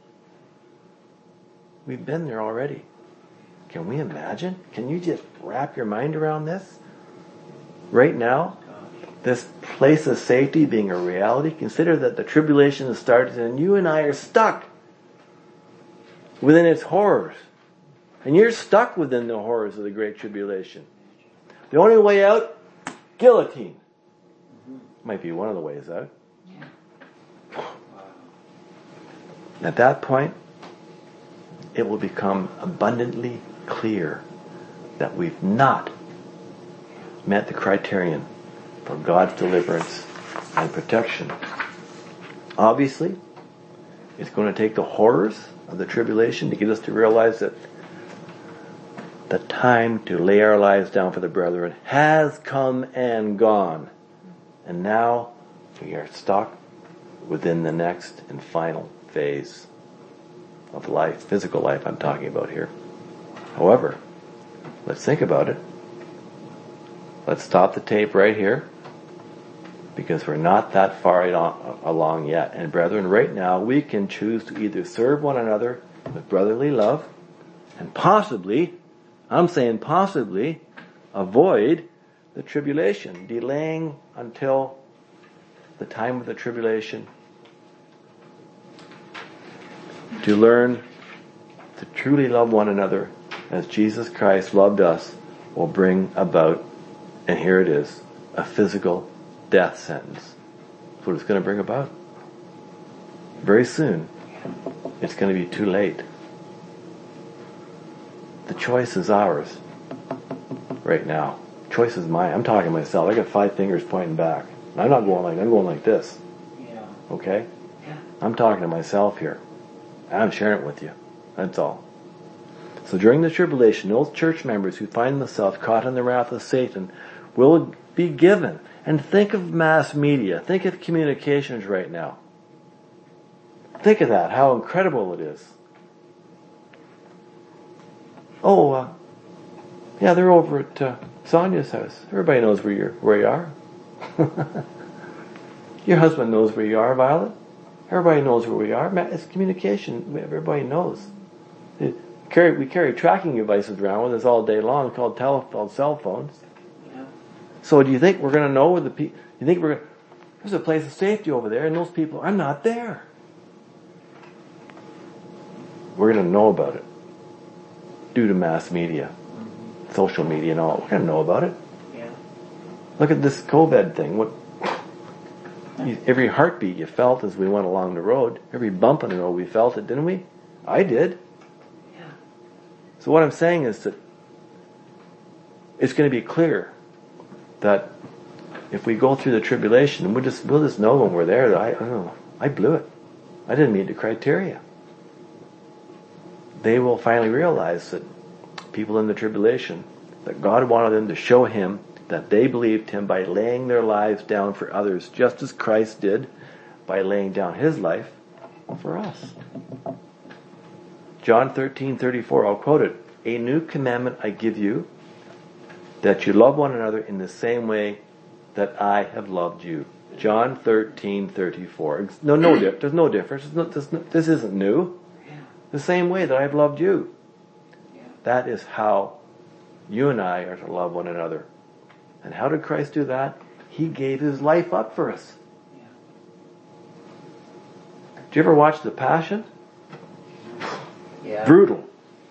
We've been there already. Can we imagine? Can you just wrap your mind around this? Right now, this place of safety being a reality. Consider that the tribulation has started and you and I are stuck within its horrors. And you're stuck within the horrors of the Great Tribulation. The only way out, guillotine. Might be one of the ways out. At that point, it will become abundantly clear that we've not met the criterion for God's deliverance and protection. Obviously, it's going to take the horrors of the tribulation to get us to realize that the time to lay our lives down for the brethren has come and gone. And now we are stuck within the next and final phase of life, physical life I'm talking about here. However, let's think about it. Let's stop the tape right here, because we're not that far along yet. And brethren, right now we can choose to either serve one another with brotherly love and possibly, I'm saying possibly, avoid the tribulation, delaying until the time of the tribulation to learn to truly love one another as Jesus Christ loved us will bring about, and here it is, a physical death sentence. That's what it's going to bring about. Very soon, it's going to be too late. The choice is ours right now. Choice is mine. I'm talking to myself. I got five fingers pointing back. I'm not going like I'm going like this. Yeah. Okay? Yeah. I'm talking to myself here. I'm sharing it with you. That's all. So during the tribulation, those church members who find themselves caught in the wrath of Satan will be given. And think of mass media. Think of communications right now. Think of that, how incredible it is. Oh, uh, yeah, they're over at uh, Sonia's house. Everybody knows where you're, where you are. Your husband knows where you are, Violet. Everybody knows where we are. It's communication. Everybody knows. We carry, we carry tracking devices around with us all day long called telephone, cell phones. Yeah. So do you think we're going to know where the people, you think we're going to, there's a place of safety over there and those people, I'm not there. We're going to know about it due to mass media, mm-hmm. social media and all. We're going to know about it. Yeah. Look at this COVID thing. What? Every heartbeat you felt as we went along the road, every bump in the road we felt it, didn't we? I did. Yeah. So what I'm saying is that it's going to be clear that if we go through the tribulation, we'll just we'll just know when we're there that I, I don't know, I blew it. I didn't meet the criteria. They will finally realize that people in the tribulation, that God wanted them to show Him that they believed Him by laying their lives down for others, just as Christ did by laying down His life for us. John thirteen thirty-four, I'll quote it. A new commandment I give you, that you love one another in the same way that I have loved you. John thirteen thirty-four. No, no, there's no difference. Not, this, this isn't new. The same way that I've loved you. That is how you and I are to love one another. And how did Christ do that? He gave His life up for us. Yeah. Did you ever watch The Passion? Yeah. Brutal.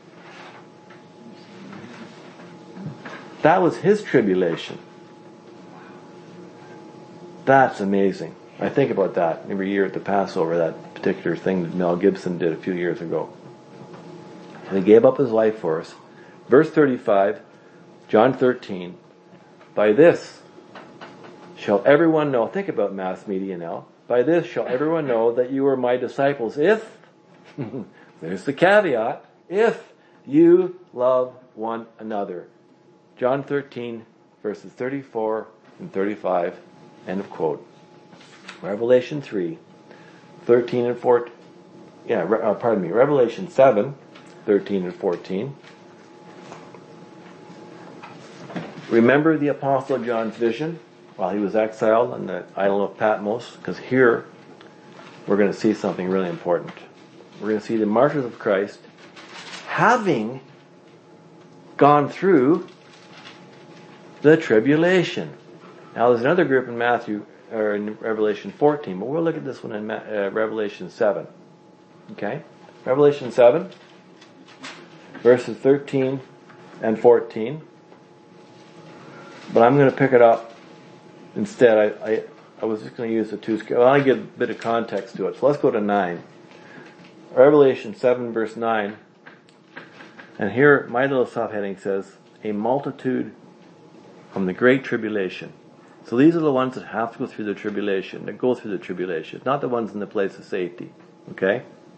That was His tribulation. That's amazing. I think about that every year at the Passover, that particular thing that Mel Gibson did a few years ago. And He gave up His life for us. Verse thirty-five, John thirteen, by this shall everyone know, think about mass media now, by this shall everyone know that you are my disciples if, there's the caveat, if you love one another. John thirteen, verses thirty-four and thirty-five, end of quote. Revelation three, thirteen and fourteen, yeah, uh, pardon me, Revelation seven, thirteen and fourteen. Remember the Apostle John's vision while he was exiled on the island of Patmos? Because here we're going to see something really important. We're going to see the martyrs of Christ having gone through the tribulation. Now there's another group in Matthew, or in Revelation fourteen, but we'll look at this one in uh, Revelation seven. Okay? Revelation seven, verses thirteen and fourteen. But I'm going to pick it up instead. I, I, I was just going to use the two. Well, I'll give a bit of context to it. So let's go to nine. Revelation seven, verse nine. And here, my little subheading says, a multitude from the great tribulation. So these are the ones that have to go through the tribulation, that go through the tribulation, not the ones in the place of safety. Okay?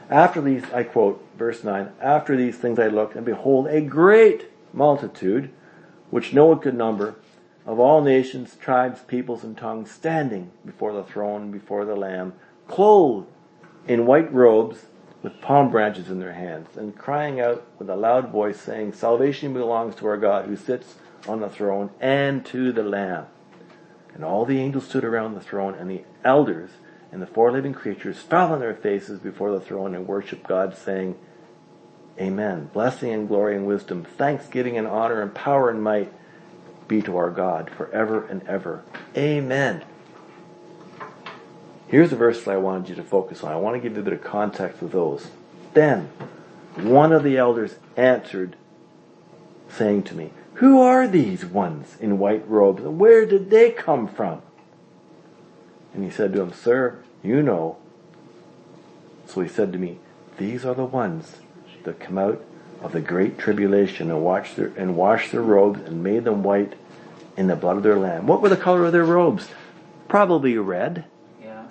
After these, I quote, verse nine, after these things I looked, and behold, a great multitude, which no one could number, of all nations, tribes, peoples, and tongues, standing before the throne, before the Lamb, clothed in white robes, with palm branches in their hands, and crying out with a loud voice, saying, salvation belongs to our God, who sits on the throne, and to the Lamb. And all the angels stood around the throne, and the elders and the four living creatures fell on their faces before the throne and worshiped God, saying, Amen. Blessing and glory and wisdom, thanksgiving and honor and power and might be to our God forever and ever. Amen. Here's a verse that I wanted you to focus on. I want to give you a bit of context with those. Then one of the elders answered, saying to me, who are these ones in white robes, and where did they come from? And he said to him, sir, you know. So he said to me, these are the ones that come out of the great tribulation and washed their, and washed their robes and made them white in the blood of their Lamb. What were the color of their robes? Probably red. Yeah.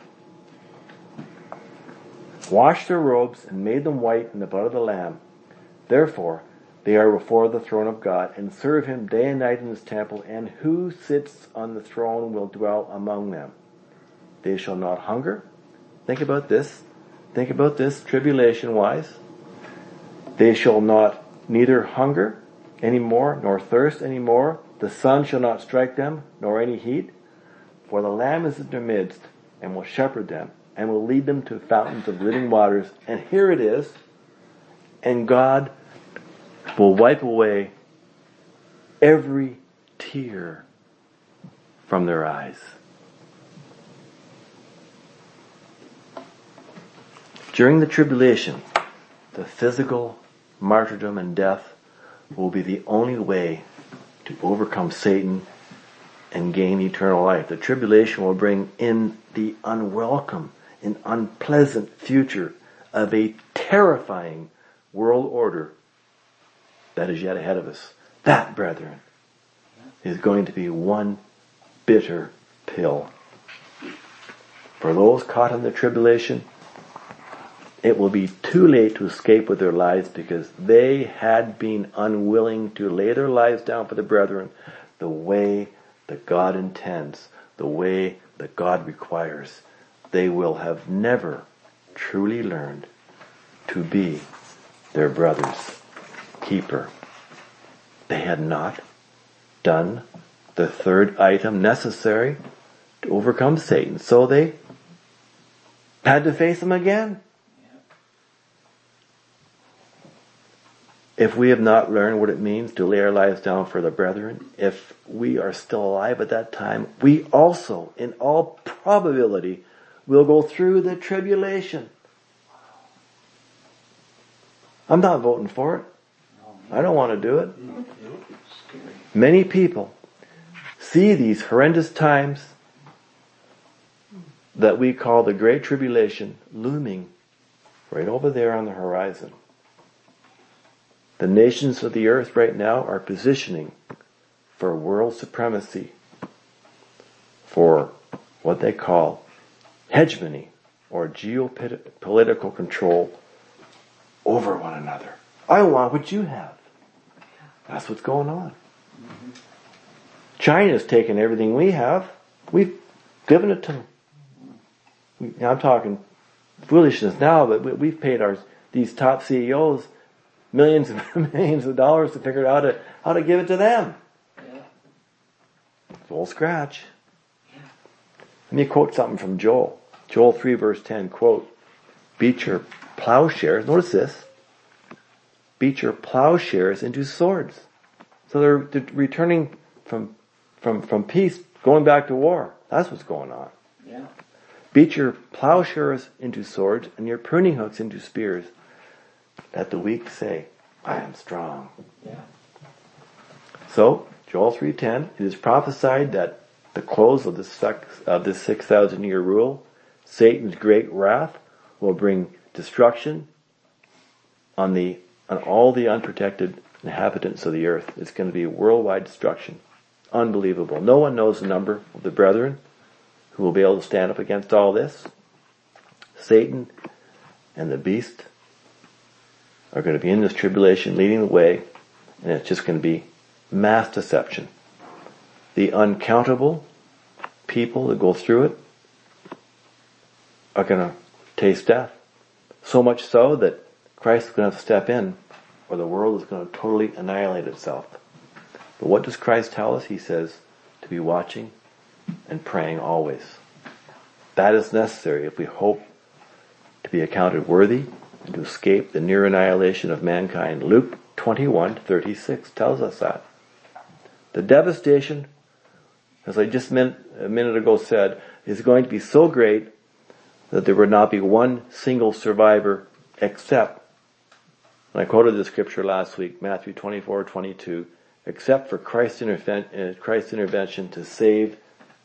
Washed their robes and made them white in the blood of the Lamb. Therefore, they are before the throne of God and serve him day and night in his temple, and who sits on the throne will dwell among them. They shall not hunger. Think about this. Think about this tribulation-wise. They shall not neither hunger any more, nor thirst any more. The sun shall not strike them, nor any heat. For the Lamb is in their midst, and will shepherd them, and will lead them to fountains of living waters. And here it is. And God will wipe away every tear from their eyes. During the tribulation, the physical martyrdom and death will be the only way to overcome Satan and gain eternal life. The tribulation will bring in the unwelcome and unpleasant future of a terrifying world order that is yet ahead of us. That, brethren, is going to be one bitter pill. For those caught in the tribulation, it will be too late to escape with their lives, because they had been unwilling to lay their lives down for the brethren the way that God intends, the way that God requires. They will have never truly learned to be their brother's keeper. They had not done the third item necessary to overcome Satan, so they had to face him again. If we have not learned what it means to lay our lives down for the brethren, if we are still alive at that time, we also, in all probability, will go through the tribulation. I'm not voting for it. I don't want to do it. Many people see these horrendous times that we call the Great Tribulation looming right over there on the horizon. The nations of the earth right now are positioning for world supremacy, for what they call hegemony or geopolitical control over one another. I want what you have. That's what's going on. Mm-hmm. China's taken everything we have. We've given it to them. We, I'm talking foolishness now, but we, we've paid our these top C E Os millions and millions of dollars to figure out how to, how to give it to them. Yeah. Full scratch. Yeah. Let me quote something from Joel. Joel three verse ten, quote, beat your plowshares, notice this, beat your plowshares into swords. So they're, they're returning from, from, from peace, going back to war. That's what's going on. Yeah. Beat your plowshares into swords and your pruning hooks into spears. Let the weak say, I am strong. Yeah. So, Joel three ten, it is prophesied that the close of this, of this six thousand year rule, Satan's great wrath, will bring destruction on the on all the unprotected inhabitants of the earth. It's going to be worldwide destruction. Unbelievable. No one knows the number of the brethren who will be able to stand up against all this. Satan and the beast are going to be in this tribulation leading the way, and it's just going to be mass deception. The uncountable people that go through it are going to taste death. So much so that Christ is going to have to step in, or the world is going to totally annihilate itself. But what does Christ tell us? He says to be watching and praying always. That is necessary if we hope to be accounted worthy and to escape the near annihilation of mankind. Luke twenty-one thirty-six tells us that. The devastation, as I just min- a minute ago said, is going to be so great that there would not be one single survivor except, and I quoted the scripture last week, Matthew twenty-four twenty-two, except for Christ's, interven- uh, Christ's intervention to save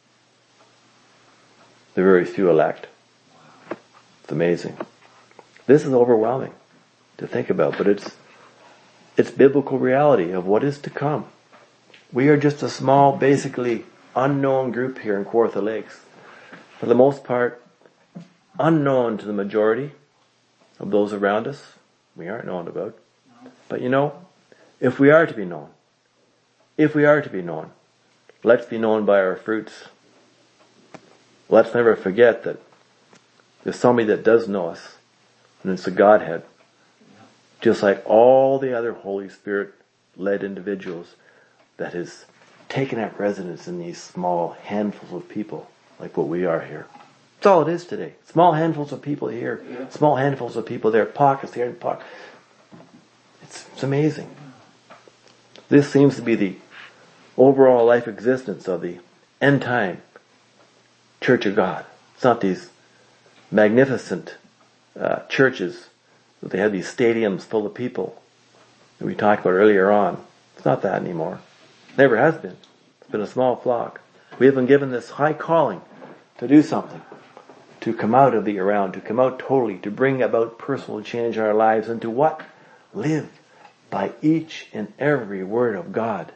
the very few elect. It's amazing. This is overwhelming to think about, but it's it's biblical reality of what is to come. We are just a small, basically unknown group here in Kawartha Lakes. For the most part, unknown to the majority of those around us. We aren't known about. But you know, if we are to be known, if we are to be known, let's be known by our fruits. Let's never forget that there's somebody that does know us, and it's the Godhead. Just like all the other Holy Spirit-led individuals that has taken up residence in these small handfuls of people, like what we are here. That's all it is today. Small handfuls of people here, yeah. Small handfuls of people there, pockets here and pockets. It's, it's amazing. This seems to be the overall life existence of the end time Church of God. It's not these magnificent uh, churches that they have these stadiums full of people that we talked about earlier on. It's not that anymore. Never has been. It's been a small flock. We have been given this high calling to do something, to come out of the around, to come out totally, to bring about personal change in our lives, and to what? Live by each and every word of God.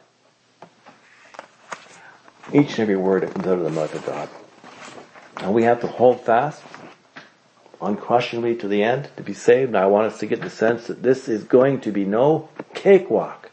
Each and every word that comes out of the mouth of God. And we have to hold fast, unquestionably to the end, to be saved. And I want us to get the sense that this is going to be no cakewalk.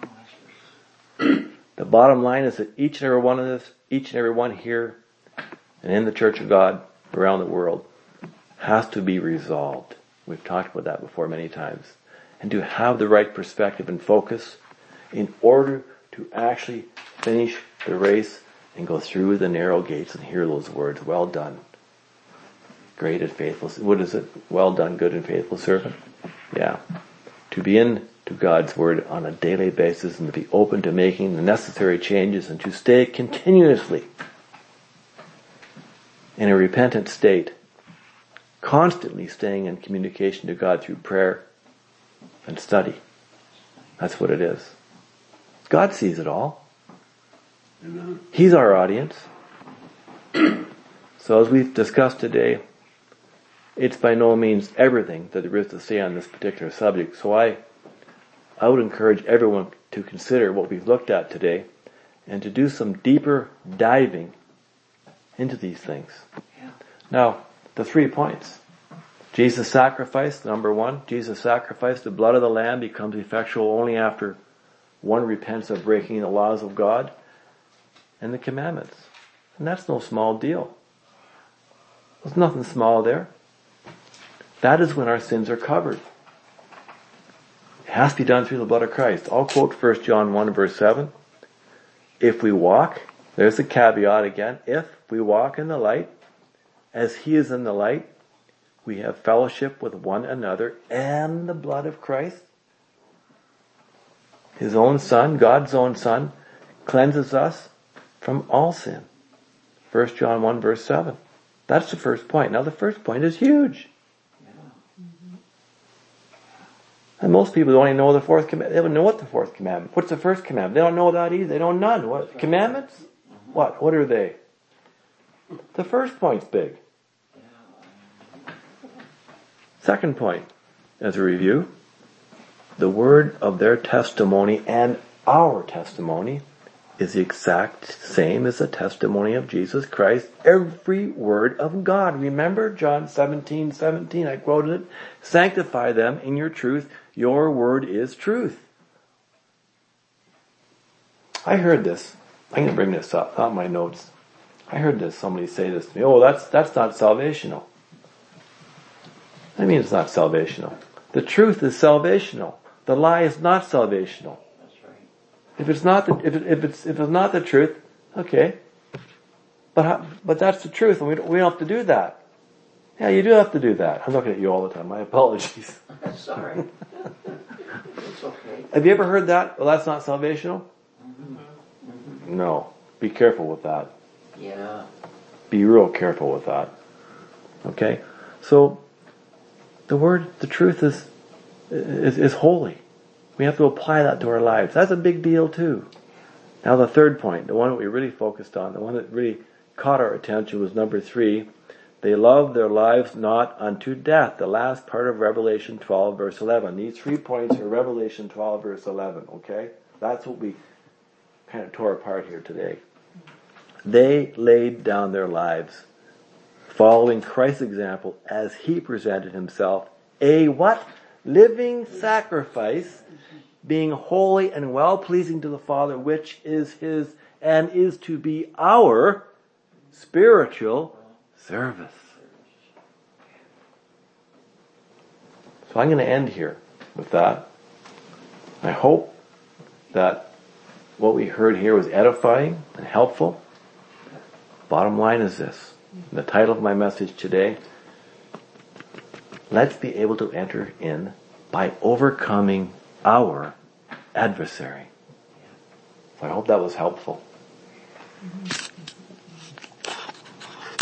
The bottom line is that each and every one of us, each and every one here, and in the Church of God around the world, has to be resolved. We've talked about that before many times. And to have the right perspective and focus in order to actually finish the race and go through the narrow gates and hear those words, well done, great and faithful. What is it? Well done, good and faithful servant. Yeah. To be in to God's word on a daily basis and to be open to making the necessary changes and to stay continuously in a repentant state, constantly staying in communication to God through prayer and study. That's what it is. God sees it all. Amen. He's our audience. So as we've discussed today, it's by no means everything that there is to say on this particular subject. So I, I would encourage everyone to consider what we've looked at today and to do some deeper diving into these things. Yeah. Now, the three points. Jesus' sacrifice, number one. Jesus' sacrifice, the blood of the Lamb becomes effectual only after one repents of breaking the laws of God and the commandments. And that's no small deal. There's nothing small there. That is when our sins are covered. It has to be done through the blood of Christ. I'll quote First John one verse seven. If we walk, there's the caveat again, if we walk in the light, as he is in the light, we have fellowship with one another, and the blood of Christ, his own Son, God's own Son, cleanses us from all sin. First John one verse seven. That's the first point. Now the first point is huge. And most people don't even know the fourth commandment. They don't know what the fourth commandment. What's the first commandment? They don't know that either. They don't know none. What commandments? What? What are they? The first point's big. Second point, as a review, the word of their testimony and our testimony is the exact same as the testimony of Jesus Christ. Every word of God. Remember John seventeen seventeen, I quoted it. Sanctify them in your truth. Your word is truth. I heard this. I'm going to bring this up, not my notes. I heard this, somebody say this to me. Oh, that's, that's not salvational. I mean, it's not salvational. The truth is salvational. The lie is not salvational. That's right. If it's not the, if, it, if it's if it's not the truth, okay. But how, but that's the truth, and we don't, we don't have to do that. Yeah, you do have to do that. I'm looking at you all the time. My apologies. Sorry. It's okay. Have you ever heard that? Well, that's not salvational. Mm-hmm. Mm-hmm. No. Be careful with that. Yeah. Be real careful with that. Okay? So, the word, the truth is, is, is holy. We have to apply that to our lives. That's a big deal too. Now the third point, the one that we really focused on, the one that really caught our attention was number three. They love their lives not unto death. The last part of Revelation twelve verse eleven. These three points are Revelation twelve verse eleven, okay? That's what we kind of tore apart here today. They laid down their lives, following Christ's example as he presented himself, a what? Living sacrifice, being holy and well-pleasing to the Father, which is his and is to be our spiritual service. So I'm going to end here with that. I hope that what we heard here was edifying and helpful. Bottom line is this. The title of my message today, let's be able to enter in by overcoming our adversary. So I hope that was helpful. Mm-hmm.